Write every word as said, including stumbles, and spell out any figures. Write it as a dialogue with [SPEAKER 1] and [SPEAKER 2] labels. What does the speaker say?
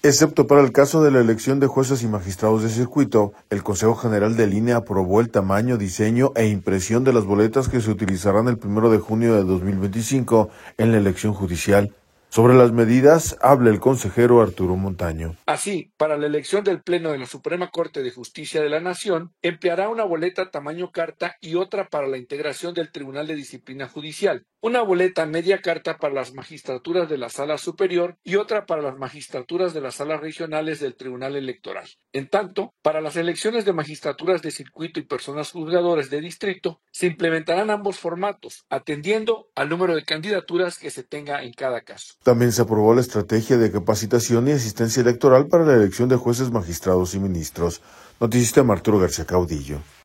[SPEAKER 1] Excepto para el caso de la elección de jueces y magistrados de circuito, el Consejo General del I N E aprobó el tamaño, diseño e impresión de las boletas que se utilizarán el primero de junio de dos mil veinticinco en la elección judicial. Sobre las medidas, habla el consejero Arturo Montaño.
[SPEAKER 2] Así, para la elección del Pleno de la Suprema Corte de Justicia de la Nación, empleará una boleta tamaño carta y otra para la integración del Tribunal de Disciplina Judicial, una boleta media carta para las magistraturas de la Sala Superior y otra para las magistraturas de las salas regionales del Tribunal Electoral. En tanto, para las elecciones de magistraturas de circuito y personas juzgadoras de distrito, se implementarán ambos formatos, atendiendo al número de candidaturas que se tenga en cada caso.
[SPEAKER 1] También se aprobó la estrategia de capacitación y asistencia electoral para la elección de jueces, magistrados y ministros. Noticista Arturo García Caudillo.